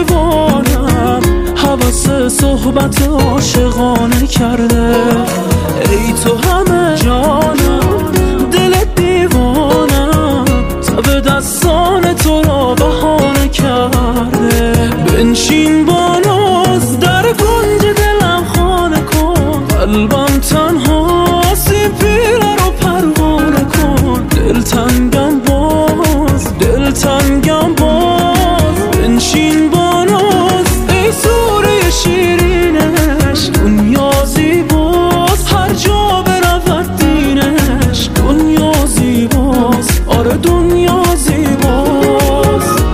دیوانم حواس صحبت عاشقانه کرده. ای تو همه جانم دل دیوانم تب دستان تو را بهانه کرده. بنشین با ناز در کنج دلم خانه کن، قلبم تنها سی پیره رو پروانه کن. دلتنگم باز دلتنگم باز، بنشین با ناز ای سوره شیرینش. دنیا زیباست هر جا برود دینش، دنیا زیباست آره دنیا زیباست.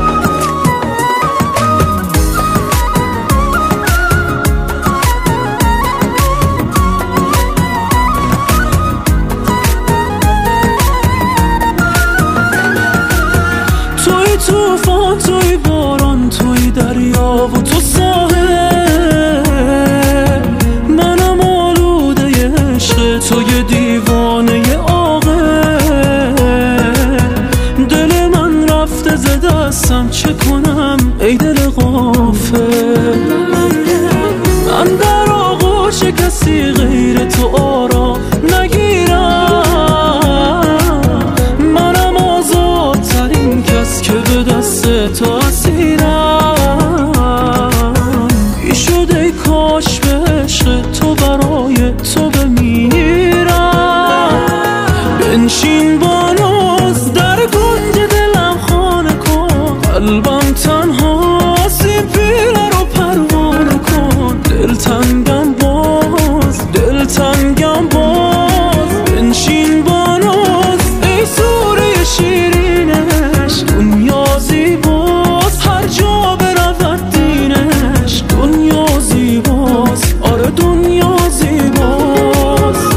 توی توفان توی باران توی دریا و تو ساحل، منم آلوده عشق توی دیوانه عاقل. دل من رفته ز دستم چه کنم ای دل غافل. من در آغوش کسی غیر تو آرام نگیرم، منم آزادترین کس که به دست تو اسیرم. بی شد ای کاش به عشق تو برای تو بمیرم. بنشین با ناز در کنج دلم خانه کن، قلبم تنها سی پیره رو پروانه کن. دلتنگم باز دلتنگم باز، بنشین با ناز ای سوره شیرینش. دنیا زیباست هر جا برود دینش، دنیا زیباست آره دنیا زیباست.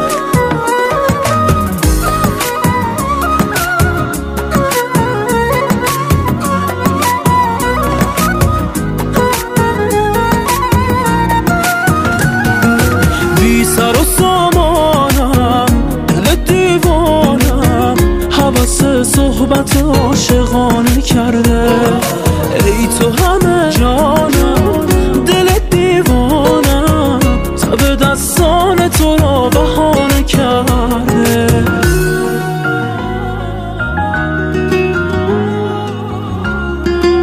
بی سر و سامانم دل دیوانم حواس صحبت عاشقانه کرده. ای تو همه جانم دل دیوانم تب دستان تو را بهانه کرده.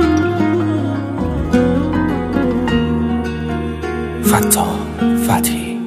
فتاح فتحی